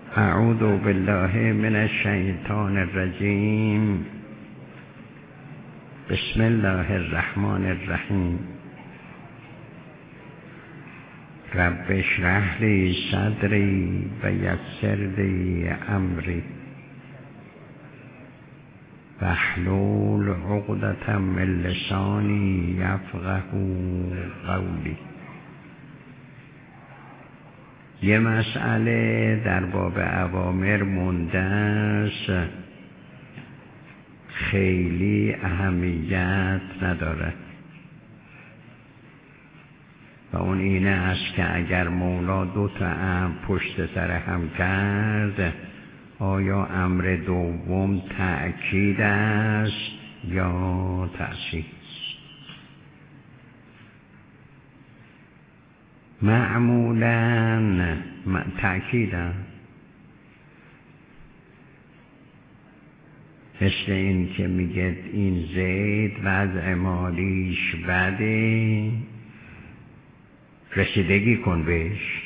اعوذ بالله من الشیطان الرجیم. بسم الله الرحمن الرحیم. رب اشرح لی صدری و یسر لی امری واحلل عقدة من لسانی یفقهوا قولی. یه مسئله در باب اوامر مونده است، خیلی اهمیت نداره و اون اینه است که اگر مولا دو تا امر پشت سر هم کرد، آیا امر دوم تأکید است یا تأسیس؟ معمولاً تأکید است، مثل این که میگه این زید وضع مالیش بده، رسیدگی کن بهش.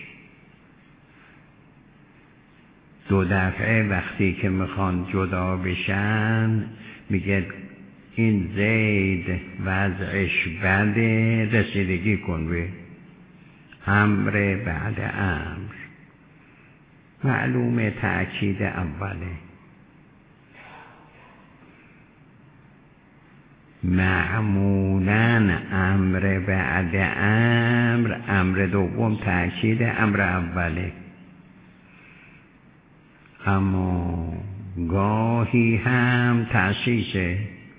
دو دفعه وقتی که میخوان جدا بشن میگه این زید وضعش بده، رسیدگی کن به امر بعد امر. معلومه تأکید اوله. معمولاً امر بعد امر، امر دوم تأکید امر اوله، اما گاهی هم تأسیسه.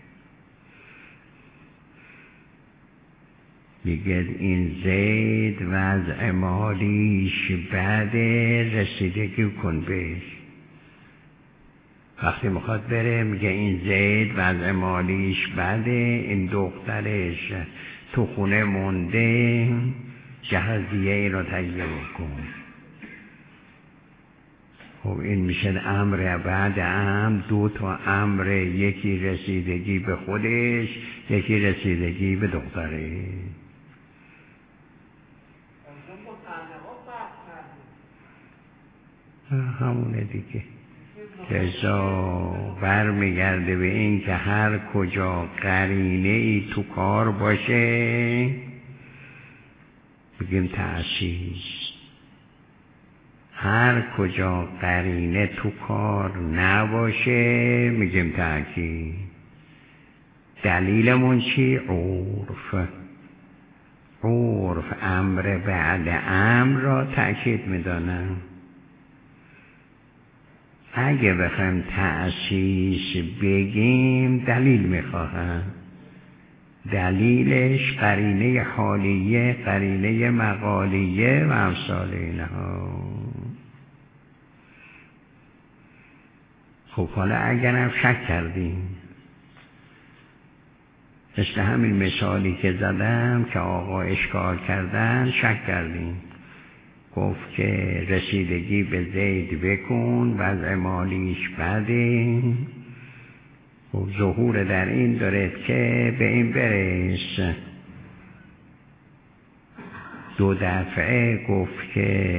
میگه این زید وضع مالیش بده، رسیدگی کن بهش. وقتی میخواد بره میگه این زید وضع مالیش بده، این دخترش تو خونه مونده، جهازیه ای رو تهیه کن. خب این میشه امر بعد امر، دو تا امر، یکی رسیدگی به خودش، یکی رسیدگی به دختره. همونه دیگه. لذا برمیگرده به این که هر کجا قرینه ای تو کار باشه بگیم تأسیس، هر کجا قرینه تو کار نباشه میگیم تأکید. دلیلمون چی؟ عرف. عرف امر بعد امر را تأکید میدانه. اگه بخوایم تأسیس بگیم دلیل میخواهن. دلیلش قرینه حالیه، قرینه مقالیه و امثال اینها. خب حالا اگرم شک کردیم، مثل همین مثالی که زدم که آقا اشکال کردن، شک کردیم، گفت که رسیدگی به زید بکن، وضع مالیش بده. خب ظهور در این داره که به این برس. دو دفعه گفت که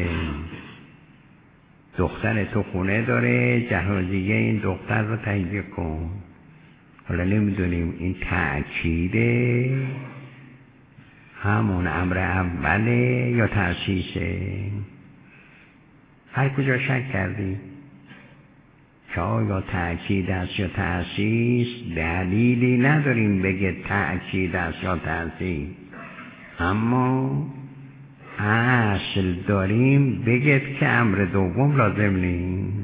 دختر تو خونه داره، جهازیه این دختر رو تهیه کن. حالا نمیدونیم این تأکیده، همون امر اوله یا تأسیسه. هر کجا شک کردیم که آیا تأکید است یا تأسیس، دلیلی نداریم بگه تأکید است یا تأسیس، اما اصل داریم بگه که امر دوم لازم نیست.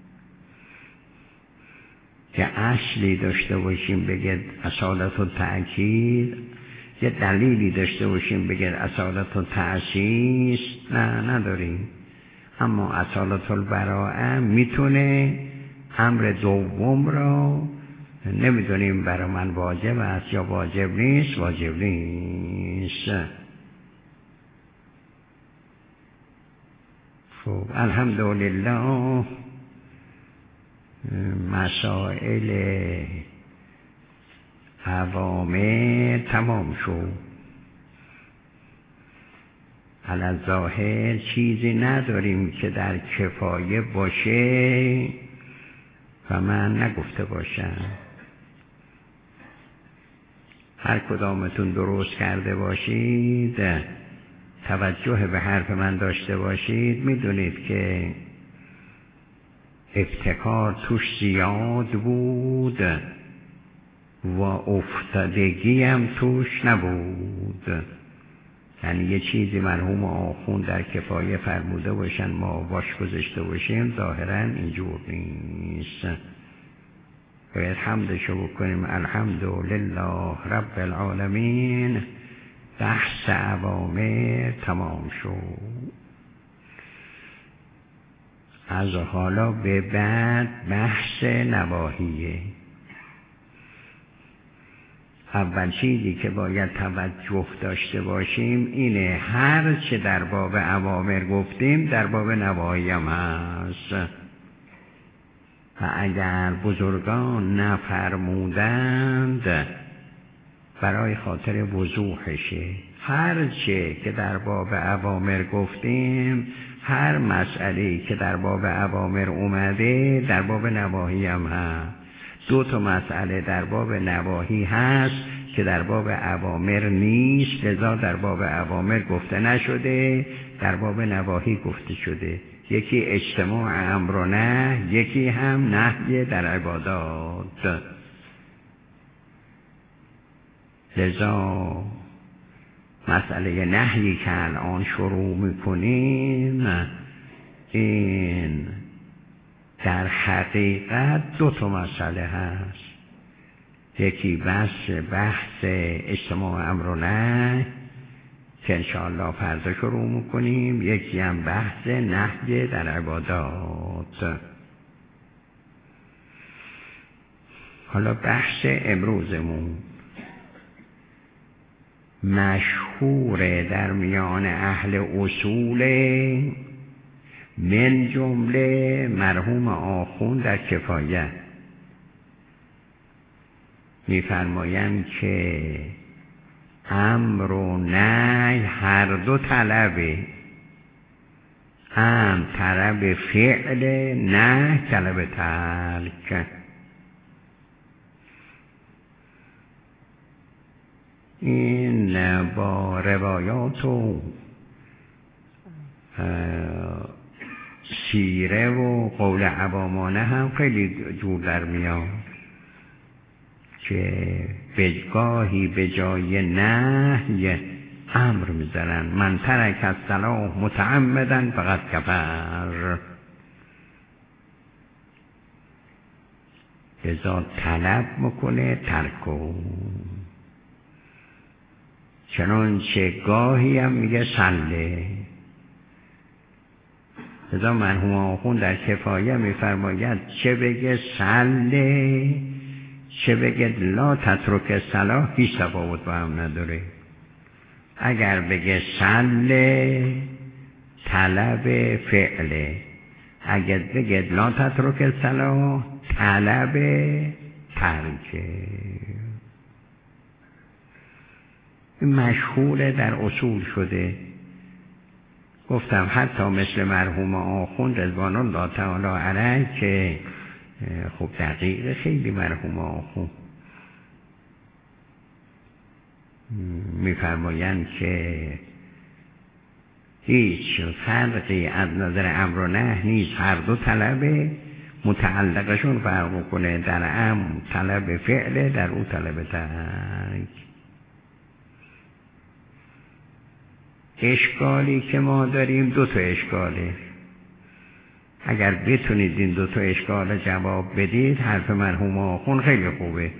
که اصلی داشته باشیم بگه اصالت و تأکید، یه دلیلی داشته باشیم بگه اصالت و تأسیس، نه نداریم. اما اصالت البراءه میتونه امر دوم را نمیدونیم برای من واجب است یا واجب نیست، واجب نیست. خب الحمدلله مسائل اوامر تمام شد. علی ظاهر چیزی نداریم که در کفایه باشه و من نگفته باشم. هر کدامتون درست کرده باشید، توجه به حرف من داشته باشید، میدونید که ابتکار توش زیاد بود و افتادگی هم توش نبود. یعنی یه چیزی مرحوم آخوند در کفایه فرموده باشن ما باش گذاشته باشیم، ظاهرا اینجور نیست. باید حمدشو بکنیم. الحمدلله رب العالمین. بحث اوامر تمام شد. از حالا به بعد بحث نواهیه. اول چیزی که باید توجه داشته باشیم اینه هر چه در باب اوامر گفتیم در باب نواهی هم هست و اگر بزرگان نفرمودند برای خاطر وضوحشه. هر چه که در باب اوامر گفتیم، هر مسئله‌ای که در باب اوامر اومده در باب نواهی هم هست. 2 مسئله در باب نواهی هست که در باب اوامر نیست، لذا در باب اوامر گفته نشده، در باب نواهی گفته شده. یکی اجتماع امر و نهی، یکی هم نهی در عبادات. لذا مسئله نهی که الان شروع میکنیم این در حقیقت 2 مسئله هست. یکی بحث اجتماع امر و نهی که انشاءالله فردا شروع میکنیم، یکی هم بحث نهی در عبادات. حالا بحث امروزمون مشهور در میان اهل اصول، من جمله مرحوم آخوند در کفایه میفرمایند که امر و نهی هر 2 طلبه. امر طلب فعل، نهی طلب ترک. این با روایات و سیره و قول عوامانه هم خیلی جور در میاد که بجگاهی به جای نهی امر میذارن. من ترک الصلاة متعمدا فقط کفر. لذا طلب میکنه ترکو. چنانچه گاهی هم میگه صله. لذا مرحوم آخوند در کفایه میفرماید چه بگه صله چه بگه لا تترک الصلاة هیچ تفاوت با هم نداره. اگر بگه صله طلب فعله، اگر بگه لا تترک الصلاة طلب ترکه. مشهور در اصول شده. گفتم حتی مثل مرحوم آخوند رضوان الله تعالی علیه که خب دقیق خیلی مرحوم آخوند میفرمایند که هیچ فرقی از نظر امر و نهی نیست، هر 2 طلبه، متعلقشون فرق کنه. در امر طلب فعله، در او طلب ترک. اشکالی که ما داریم 2 اشکاله. اگر بتونید این 2 اشکال جواب بدید حرف مرحوم آخوند خیلی خوبه.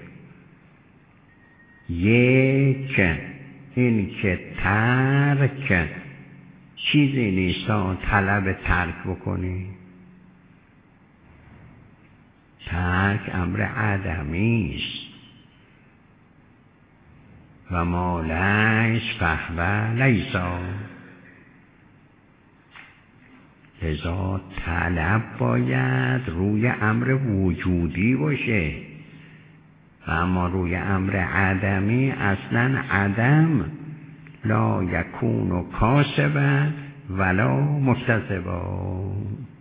یک این که ترک چیزی نیست طلب ترک بکنی. ترک امر عدمی است و ما لیس فهو لیسا. لذا طلب باید روی امر وجودی باشه و اما روی امر عدمی اصلا عدم لا یکون کاسبا ولا مکتسبا.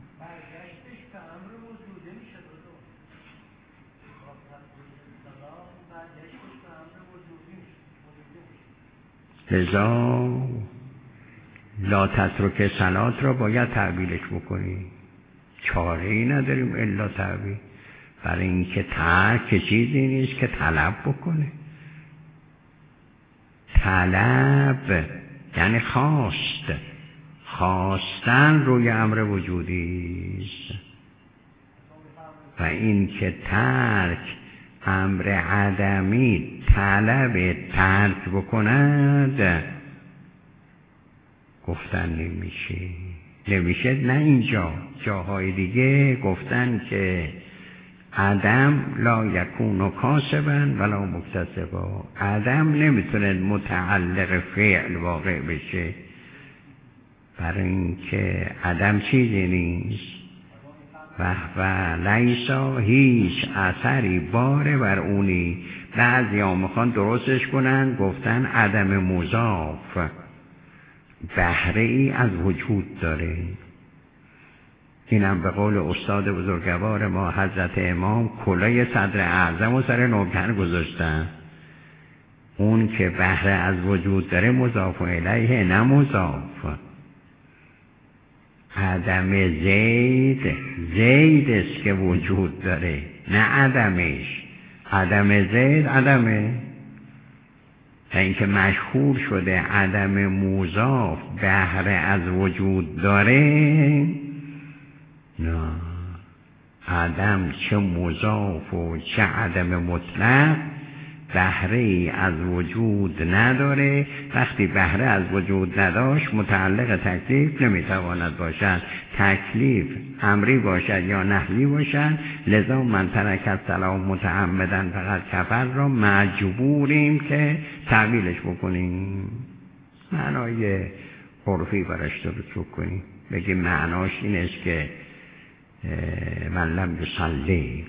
لذا لا تترک صلات را باید تعبیلش بکنی، چاره ای نداریم الا تعبیل، برای اینکه ترک چیزی نیست که طلب بکنه. طلب یعنی خواستن روی امر وجودی است و این که ترک امر عدمی طلب ترک بکند گفتن نمیشه. نه اینجا، جاهای دیگه گفتن که عدم لا یکون کاسبا ولا مکتسبا، عدم نمیتونه متعلق فعل واقع بشه، برای اینکه عدم چیزی نیست و لیسا هیچ اثری باره بر اونی. بعضی ها میخوان درستش کنن، گفتن عدم مضاف بهره ای از وجود داره. اینم به قول استاد بزرگوار ما حضرت امام کلاه صدر اعظم و سر نوکر گذاشتن. اون که بهره از وجود داره مضاف الیه نه مضاف. عدم زید است که وجود داره نه عدمش. عدم زید عدمه، تا اینکه مشهور شده عدم مضاف بهره از وجود داره. نه، عدم چه مضاف و چه عدم مطلق بهره ای از وجود نداره. وقتی بهره از وجود نداشت متعلق تکلیف نمیتواند باشد. تکلیف امری باشد یا نهی باشد. لذا من ترک الصلاة متعمدا فقط کفر را مجبوریم که تعبیلش بکنیم، معنای عرفی براش درست کنیم، بگیم معناش این است که من لم یصلی.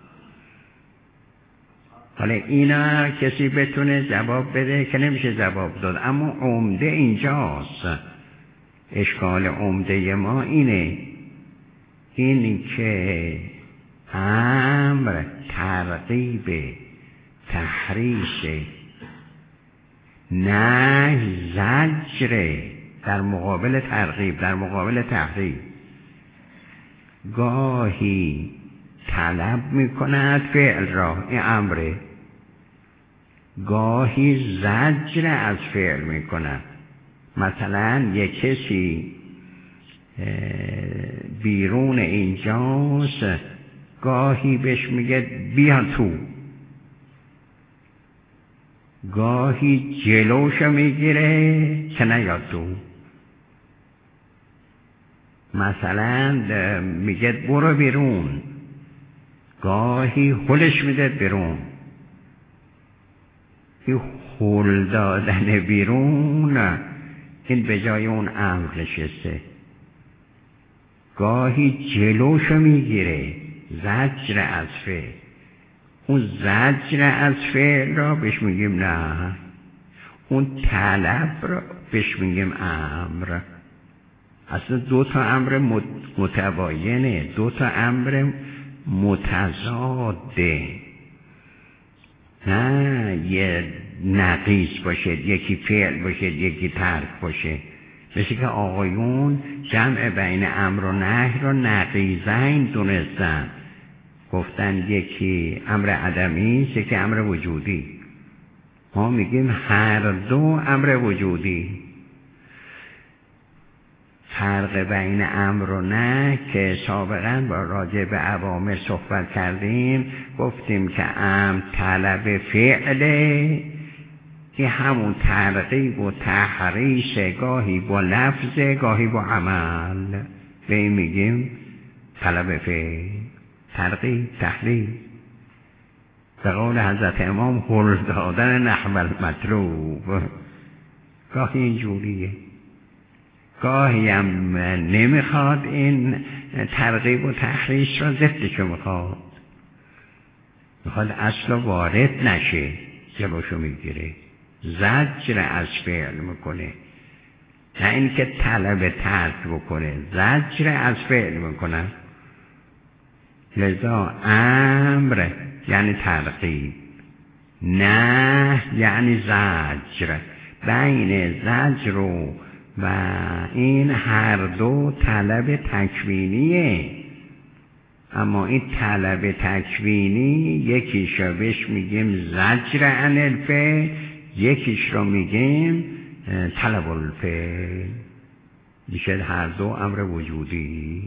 حالا اینا کسی بتونه جواب بده که نمیشه جواب داد، اما عمده اینجاست. اشکال عمده ما اینه، این که امر ترغیب تحریش نه زجر در مقابل ترغیب، در مقابل تحریف. گاهی طلب میکند فعل را، این امره، گاهی زجر از فعل میکند. مثلا یک کسی بیرون اینجاست، گاهی بهش میگه بیا تو، گاهی جلوش میگیره که نیاد تو. مثلا میگه برو بیرون، گاهی هلش میده بیرون. این هل دادن بیرون این به جای اون امر نشسته. گاهی جلوشو میگیره، زجر از فعل. اون زجر از فعل را بهش میگیم نه، اون طلب را بهش میگیم امر. اصلا دو تا امر متباینه، دو تا امر متضاده، نه یه نقیص باشه، یکی فعل باشه یکی ترک باشه. مثل که آقایون جمع بین امر و نهی رو نقیضین دونستن، گفتن یکی امر عدمی است یکی امر وجودی. ما میگیم هر دو امر وجودی. فرق بین امر و نهی که سابقا با راجع به عوامل صحبت کردیم، گفتیم که امر طلب فعله، که همون ترغیب و تحریش، گاهی با لفظ گاهی با عمل، به این میگیم طلب فعل، ترغیب تحریش. به قول حضرت امام هل دادن نحو المطلوب. گاهی اینجوریه، گاهی هم نمیخواد این ترغیب و تحریش را، ضدشو میخواد اصلا وارد نشه، جلوشو میگیره، زجر از فعل میکنه. نه این که طلب ترک بکنه، زجر از فعل میکنه. لذا امر یعنی ترغیب، نه یعنی زجر. بین زجر و این هر دو طلب تکوینیه، اما این طلب تکوینی یکیش رو بهش میگیم زجر عن الفعل، یکیش رو میگیم طلب الفعل. میشه هر دو امر وجودی،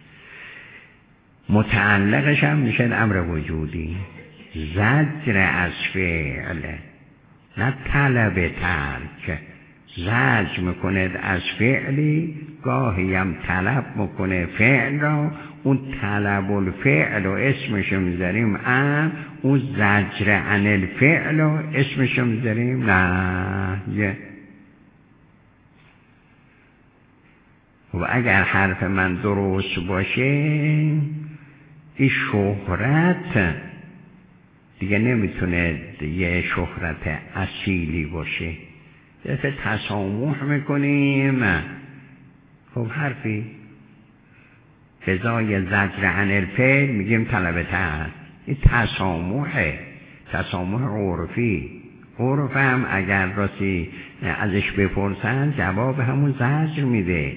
متعلقش هم میشه امر وجودی. زجر از فعل نه طلب ترک، زجر میکنه از فعلی، گاهی هم طلب میکنه فعل را، اون طلب الفعل و اسمشو میذاریم اون زجر عن الفعل و اسمشو میذاریم نهی. و اگر حرف من درست باشه، این شهرت دیگه نمیتونه یه شهرت اصیلی باشه. دفعه تسامح میکنیم، خب حرفی فضای زجر عن الفعل میگیم طلب ترک. این تسامحه، تسامح عرفی. عرف هم اگر راستی ازش بپرسن جواب همون زجر میده.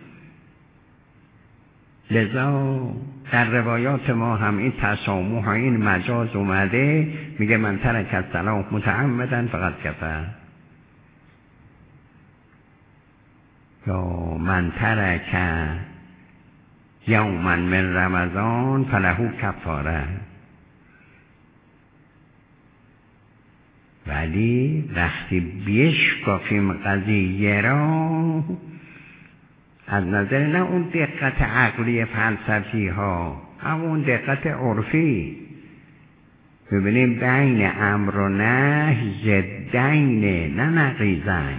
لذا در روایات ما هم این تسامح و این مجاز اومده، میگه من ترک الصلاة متعمدا فقط کفر، یا من ترک یوما من رمضان فله کفاره. ولی وقتی بشکافیم قضیه را از نظر نه اون دقت عقلی فلسفی ها، همون دقت عرفی، ببینیم بین امر و نهی ضدین نه نقیضین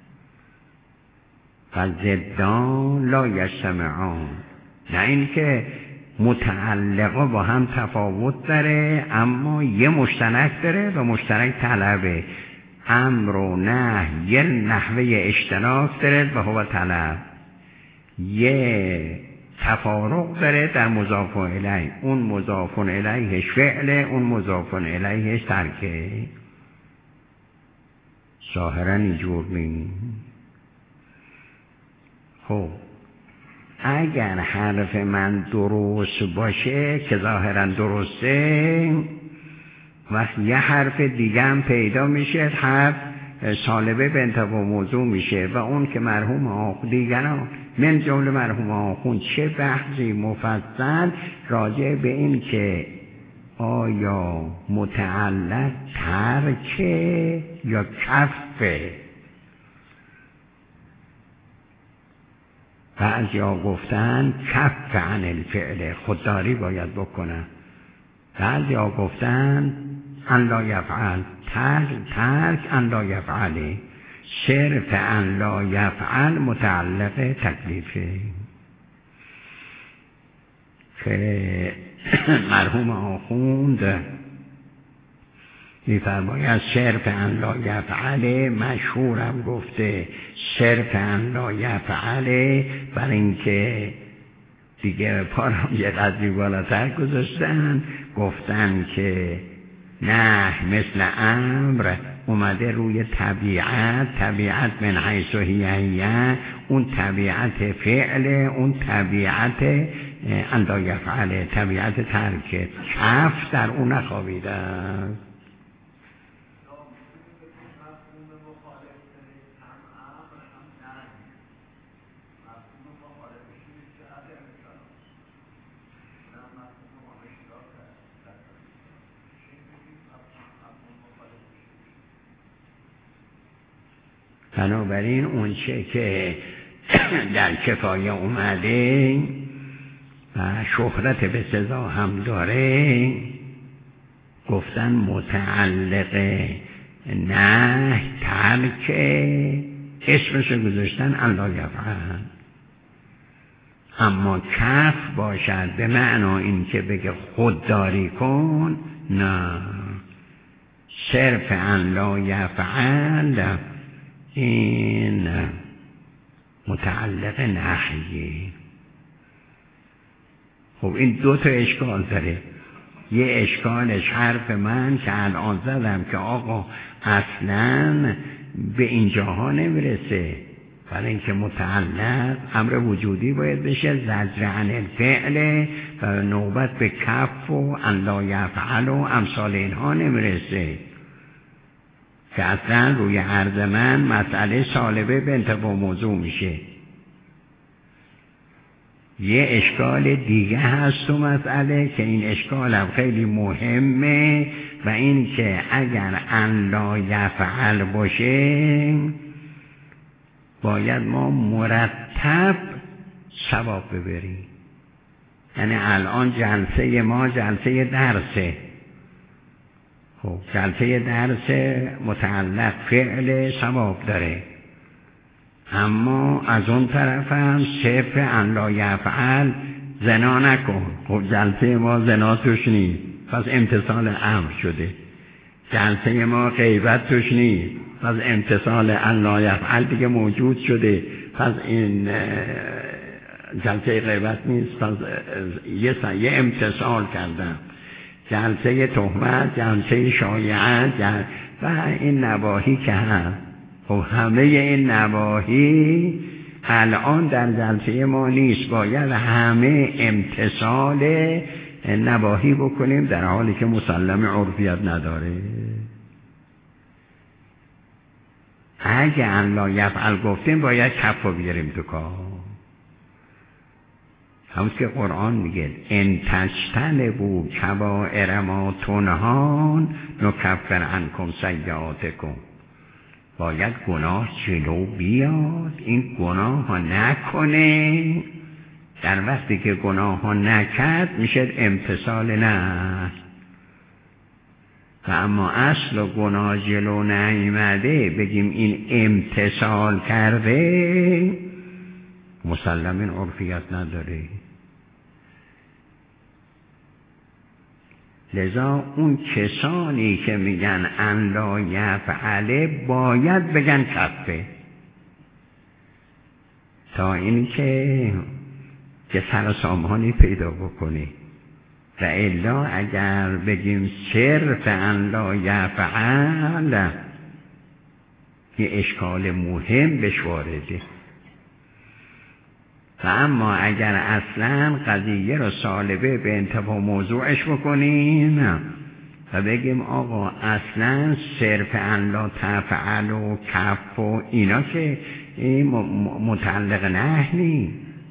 و ضدان لا یجتمعان. نه این که متعلقه با هم تفاوت داره اما یه مشترک داره و مشترک طلبه. امر و نهی یه نحوه اشتراک داره و هو طلب، یه تفارق داره در مضاف الیه، اون مضاف الیهش فعله، اون مضاف الیهش ترکه. ظاهرا اینجور نیست. خب اگر حرف من درست باشه که ظاهرا درسته، وقت یه حرف دیگه هم پیدا میشه، حرف سالبه به انتفاع موضوع میشه و اون که مرحوم آخون دیگران من جمله مرحوم آخون چه بحثی مفصل راجع به این که آیا متعلق ترکه یا کفه. بعضیا گفتن کف عن الفعل، خودداری باید بکنن. بعضیا گفتن ان لا یفعل، ترک ان لا یفعله، صرف ان لا یفعل متعلق تکلیفه. که مرحوم آخوند می‌فرماید صرف ان لا یفعل، مشهورم گفته صرف ان لا یفعل، برای اینکه دیگه پارم یه قدری بالاتر گذاشتن، گفتن که نه مثل امر اومده روی طبیعت، طبیعت من حیث هیه، اون طبیعت فعل، اون طبیعت ان لا یفعل، طبیعت ترک، کف در اون نخوابیده است. بنابراین اون چه که در کفایه اومده و شهرت به سزا هم داره، گفتن متعلق نه ترک، اسمش گذاشتن ان لا یفعل. اما کف باشد به معنا این که بگه خودداری کن، نه، صرف ان لا یفعل این متعلق نحیه. خب این دو تا اشکال داره. یه اشکالش حرف من که الان زدم که آقا اصلا به اینجاها نمیرسه، برای اینکه متعلق امر وجودی باید بشه، زجر عن الفعل و نوبت به کف و ان لا یفعل و امثال اینها نمیرسه، که اصلا روی عرض من مسئله سالبه به انتفاع موضوع میشه. یه اشکال دیگه هست تو مسئله که این اشکال هم خیلی مهمه و این که اگر ان لا یفعل باشه باید ما مرتب ثواب ببریم. یعنی الان جلسه ما جلسه درسه، خب جلسه درس متعلق فعل ثواب داره، اما از اون طرف هم صرف ان لا یفعل زنا نکن. خب جلسه ما زنا توش نیست، پس امتثال امر شده. جلسه ما غیبت توش نیست، پس امتثال ان لا یفعل دیگه موجود شده، پس این جلسه غیبت نیست، پس یه امتثال کردم. جلسه تهمت، جلسه شایعت و این نواحی که هست، خب همه این نواحی الان در جلسه ما نیست، باید همه امتثال نواحی بکنیم در حالی که مسلم عرفیت نداره. اگه ان لا یفعل گفتیم باید کف رو بیاریم تو کار. همون که قرآن میگه ان تجتنبوا کبائر ما تنهون نکفر عنکم سیئاتکم. باید گناه جلو بیاد، این گناه ها نکنه. در وقتی که گناه ها نکرد میشه امتثال نه. و اما اصل و گناه جلو نیامده بگیم این امتثال کرده، مسلمین عرفیت نداره. لذا اون کسانی که میگن ان لا یفعل باید بگن کفه، تا این که سر سامانی پیدا بکنی. و الا اگر بگیم صرف ان لا یفعل یه اشکال مهم بهش وارده. و اما اگر اصلا قضیه رو سالبه به انتفاع موضوعش بکنیم و بگیم آقا اصلا صرف ان لا تفعل و کف و اینا که این متعلق نهی،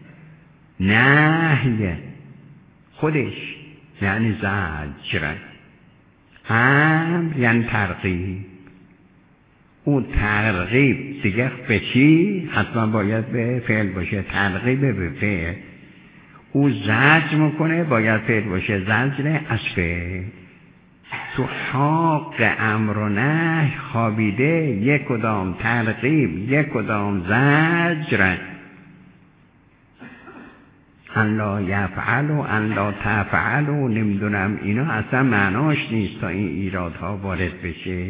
نهی خودش یعنی زجر، امر یعنی ترغیب. اون ترغیب دیگه به چی؟ حتما باید به فعل باشه، ترغیب به فعل. او زجر میکنه باید فعل باشه، زجر از فعل. تو حق امر و نهی خوابیده، یک کدام ترغیب یک کدام زجر. ان لا یفعل و ان لا تفعل و نمیدونم اینا اصلا معناش نیست تا این ایرادها وارد بشه.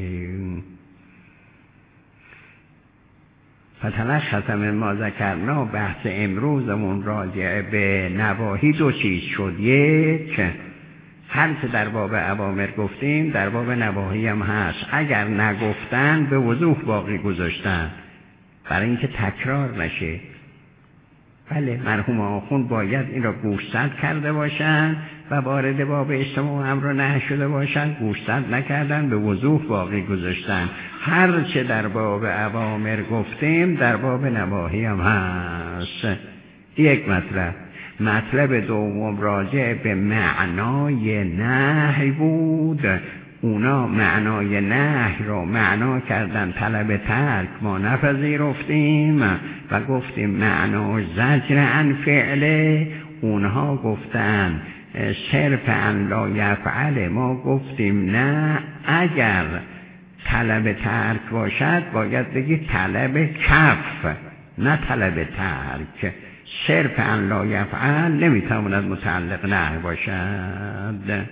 فتلخص من ما ذکرنا، بحث امروزمون راجع به نواهی دو چیز شد. یک، هر چه در باب اوامر گفتیم در باب نواهی هم هست، اگر نگفتن به وضوح باقی گذاشتن برای اینکه تکرار نشه. بله مرحوم آخوند باید این را گوشزد کرده باشن و وارد باب اجتماع امر و نهی شده باشن، گوشزد نکردن، به وضوح باقی گذاشتن. هر چه در باب اوامر گفتیم در باب نواهی هم هست. یک مطلب دوم راجع به معنای نهی بود. اونا معنای نهی رو معنا کردن طلب ترک، ما نپذیرفتیم و گفتیم معناش زجر عن فعله. اونها گفتن صرف ان لا یفعل، ما گفتیم نه، اگر طلب ترک باشد باید بگی طلب کف نه طلب ترک. صرف ان لا یفعل نمیتواند متعلق نهی باشد.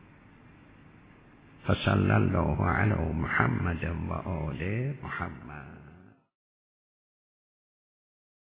فصلی الله علی محمد و آل محمد.